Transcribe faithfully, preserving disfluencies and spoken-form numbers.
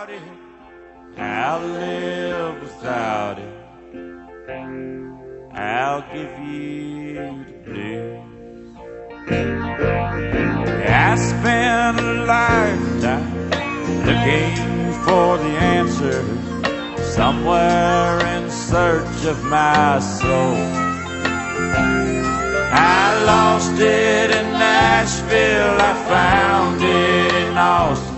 about it, how to live without it. I'll give you the blues. I spent a lifetime looking for the answers somewhere in search of my soul. I lost it in Nashville, I found it in Austin.